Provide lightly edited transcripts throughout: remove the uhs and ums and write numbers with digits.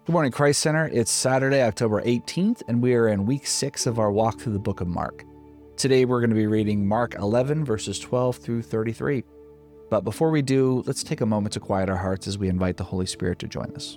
Good morning, Christ Center. It's Saturday, October 18th, and we are in week 6 of our walk through the book of Mark. Today, we're going to be reading Mark 11, verses 12 through 33. But before we do, let's take a moment to quiet our hearts as we invite the Holy Spirit to join us.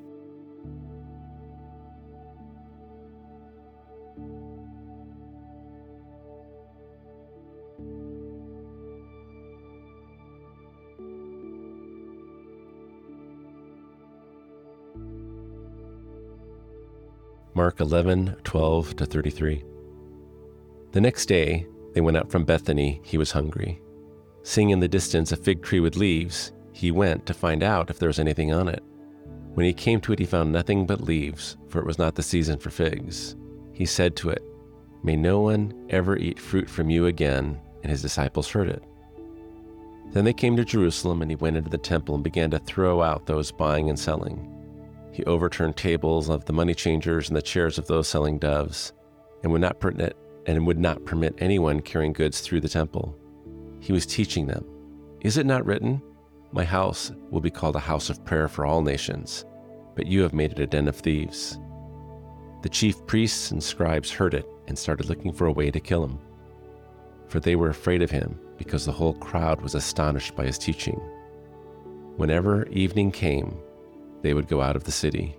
Mark 11, 12 to 33. The next day, they went out from Bethany. He was hungry. Seeing in the distance a fig tree with leaves, he went to find out if there was anything on it. When he came to it, he found nothing but leaves, for it was not the season for figs. He said to it, "May no one ever eat fruit from you again," and his disciples heard it. Then they came to Jerusalem, and he went into the temple and began to throw out those buying and selling. He overturned tables of the money changers and the chairs of those selling doves, and would not permit anyone carrying goods through the temple. He was teaching them, "Is it not written, 'My house will be called a house of prayer for all nations,' but you have made it a den of thieves." The chief priests and scribes heard it and started looking for a way to kill him, for they were afraid of him because the whole crowd was astonished by his teaching. Whenever evening came, they would go out of the city.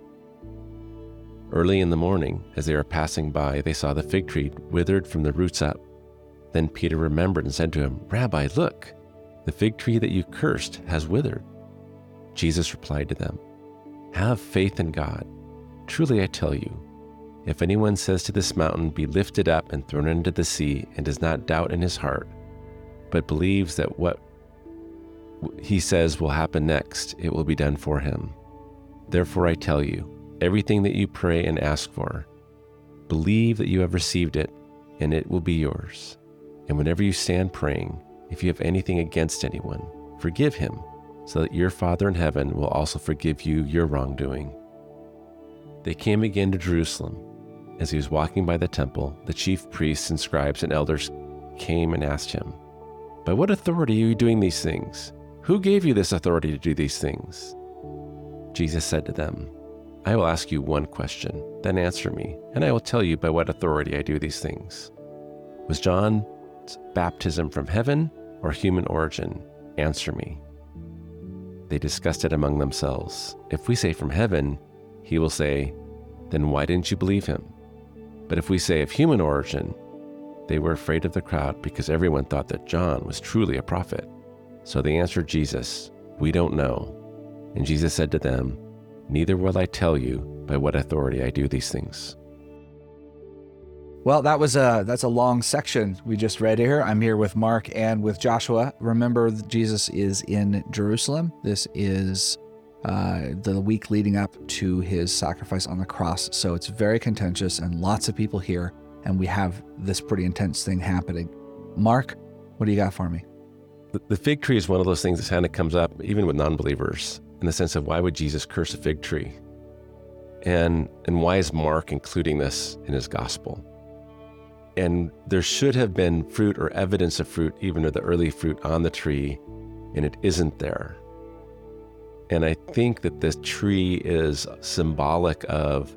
Early in the morning, as they were passing by, they saw the fig tree withered from the roots up. Then Peter remembered and said to him, "Rabbi, look, the fig tree that you cursed has withered." Jesus replied to them, "Have faith in God. Truly I tell you, if anyone says to this mountain, 'Be lifted up and thrown into the sea,' and does not doubt in his heart, but believes that what he says will happen next, it will be done for him. Therefore I tell you, everything that you pray and ask for, believe that you have received it, and it will be yours. And whenever you stand praying, if you have anything against anyone, forgive him, so that your Father in heaven will also forgive you your wrongdoing." They came again to Jerusalem. As he was walking by the temple, the chief priests and scribes and elders came and asked him, "By what authority are you doing these things? Who gave you this authority to do these things?" Jesus said to them, "I will ask you one question, then answer me, and I will tell you by what authority I do these things. Was John's baptism from heaven or human origin? Answer me." They discussed it among themselves. "If we say from heaven," he will say, "then why didn't you believe him? But if we say of human origin," they were afraid of the crowd because everyone thought that John was truly a prophet. So they answered Jesus, "We don't know." And Jesus said to them, "Neither will I tell you by what authority I do these things." Well, that's a long section we just read here. I'm here with Mark and with Joshua. Remember, Jesus is in Jerusalem. This is the week leading up to his sacrifice on the cross. So it's very contentious and lots of people here, and we have this pretty intense thing happening. Mark, what do you got for me? The fig tree is one of those things that kind of comes up even with non-believers, in the sense of why would Jesus curse a fig tree? And why is Mark including this in his gospel? And there should have been fruit or evidence of fruit, even of the early fruit on the tree, and it isn't there. And I think that this tree is symbolic of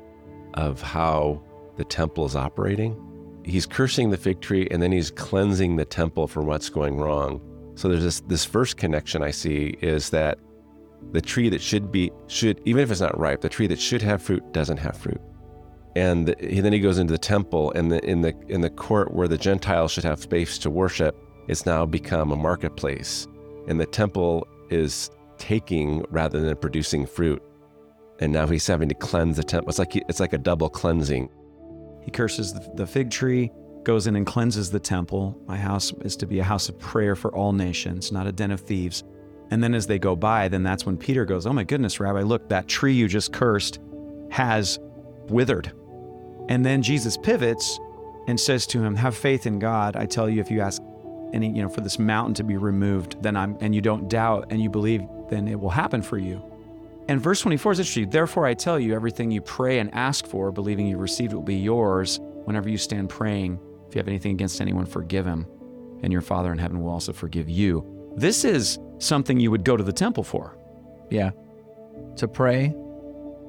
how the temple is operating. He's cursing the fig tree, and then he's cleansing the temple for what's going wrong. So there's this first connection I see is that the tree that should, even if it's not ripe, the tree that should have fruit doesn't have fruit. And then he goes into the temple, and in the court where the Gentiles should have space to worship, it's now become a marketplace. And the temple is taking rather than producing fruit. And now he's having to cleanse the temple. It's like a double cleansing. He curses the fig tree, goes in and cleanses the temple. My house is to be a house of prayer for all nations, not a den of thieves. And then as they go by, then that's when Peter goes, "Oh my goodness, Rabbi, look, that tree you just cursed has withered." And then Jesus pivots and says to him, "Have faith in God. I tell you, if you ask for this mountain to be removed, and you don't doubt and you believe, then it will happen for you." And verse 24 is interesting. "Therefore I tell you, everything you pray and ask for, believing you received, will be yours. Whenever you stand praying, if you have anything against anyone, forgive him, and your Father in heaven will also forgive you." This is something you would go to the temple for. Yeah. To pray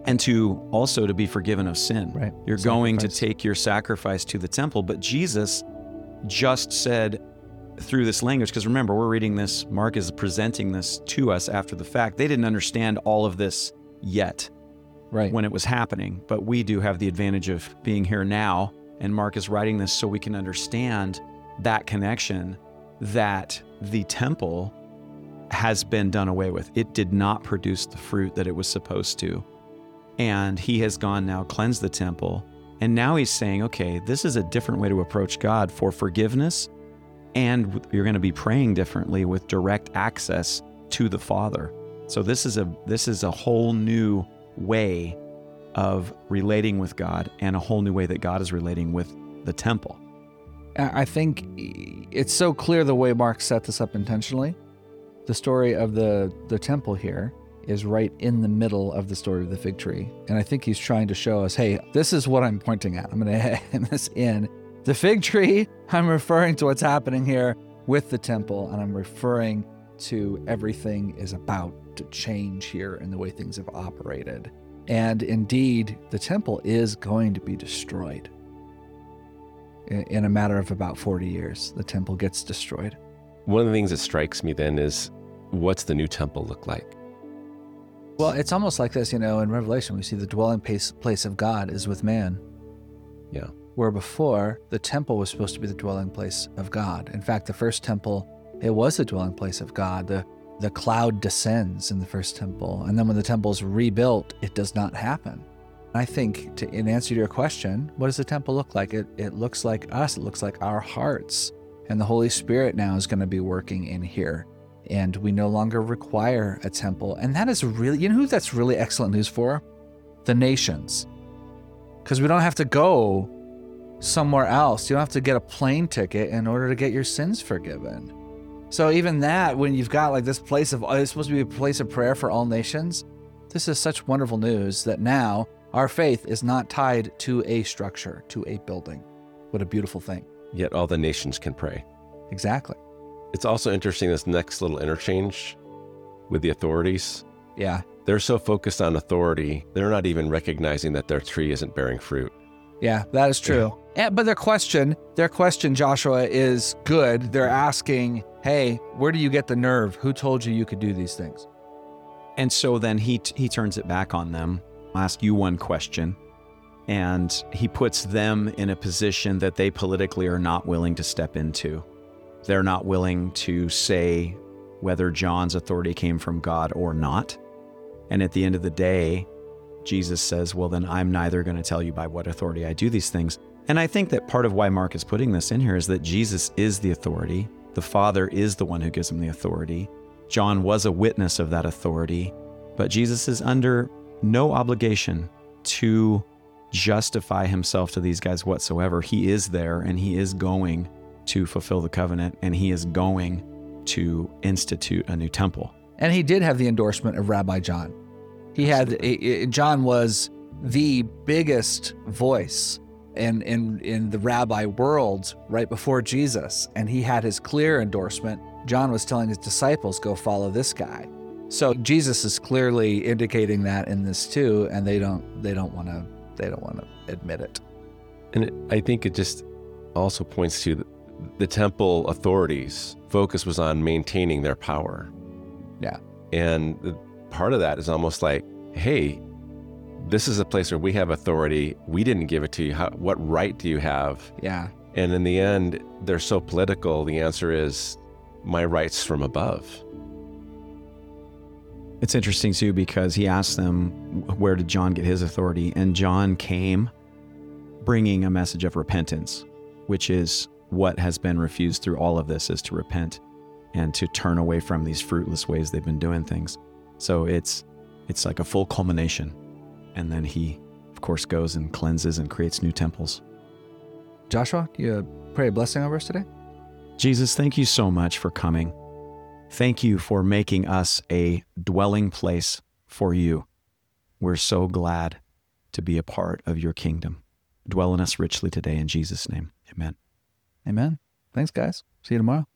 and to also to be forgiven of sin. Right. You're going to Sacrifice. take your sacrifice to the temple. But Jesus just said through this language, because remember, we're reading this, Mark is presenting this to us after the fact. They didn't understand all of this yet Right. when it was happening, but we do have the advantage of being here now. And Mark is writing this so we can understand that connection, that the temple has been done away with. It did not produce the fruit that it was supposed to. And he has gone now, cleansed the temple. And now he's saying, okay, this is a different way to approach God for forgiveness. And you're going to be praying differently with direct access to the Father. So this is a whole new way of relating with God, and a whole new way that God is relating with the temple. I think it's so clear the way Mark set this up intentionally. The story of the temple here is right in the middle of the story of the fig tree. And I think he's trying to show us, hey, this is what I'm pointing at. I'm going to hand this in. The fig tree, I'm referring to what's happening here with the temple, and I'm referring to everything is about to change here in the way things have operated. And indeed, the temple is going to be destroyed. In a matter of about 40 years, the temple gets destroyed. One of the things that strikes me then is, what's the new temple look like? Well, it's almost like this, in Revelation, we see the dwelling place of God is with man. Yeah. Where before, the temple was supposed to be the dwelling place of God. In fact, the first temple, it was the dwelling place of God. The cloud descends in the first temple. And then when the temple is rebuilt, it does not happen. I think, in answer to your question, what does the temple look like? It looks like us. It looks like our hearts. And the Holy Spirit now is going to be working in here. And we no longer require a temple. And that is really, who that's really excellent news for? The nations. Because we don't have to go somewhere else. You don't have to get a plane ticket in order to get your sins forgiven. So even that, when you've got like this place it's supposed to be a place of prayer for all nations, this is such wonderful news that now our faith is not tied to a structure, to a building. What a beautiful thing. Yet all the nations can pray. Exactly. It's also interesting, this next little interchange with the authorities. Yeah. They're so focused on authority, they're not even recognizing that their tree isn't bearing fruit. Yeah, that is true. Yeah, but their question, Joshua, is good. They're asking, hey, where do you get the nerve? Who told you could do these things? And so then he turns it back on them. I'll ask you one question. And he puts them in a position that they politically are not willing to step into. They're not willing to say whether John's authority came from God or not. And at the end of the day, Jesus says, well, then I'm neither going to tell you by what authority I do these things. And I think that part of why Mark is putting this in here is that Jesus is the authority. The Father is the one who gives him the authority. John was a witness of that authority, but Jesus is under no obligation to justify himself to these guys whatsoever. He is there, and he is going to fulfill the covenant, and he is going to institute a new temple. And he did have the endorsement of Rabbi John. John was the biggest voice in the rabbi world right before Jesus, and he had his clear endorsement. John was telling his disciples, go follow this guy. So Jesus is clearly indicating that in this too, and they don't want to admit it. And I think it just also points to the temple authorities' focus was on maintaining their power. Yeah. And part of that is almost like, hey, this is a place where we have authority. We didn't give it to you. What right do you have? Yeah. And in the end, they're so political. The answer is, my right's from above. It's interesting too, because he asked them, where did John get his authority? And John came bringing a message of repentance, which is what has been refused through all of this, is to repent and to turn away from these fruitless ways they've been doing things. So it's like a full culmination. And then he, of course, goes and cleanses and creates new temples. Joshua, you pray a blessing over us today? Jesus, thank you so much for coming. Thank you for making us a dwelling place for you. We're so glad to be a part of your kingdom. Dwell in us richly today in Jesus' name. Amen. Amen. Thanks, guys. See you tomorrow.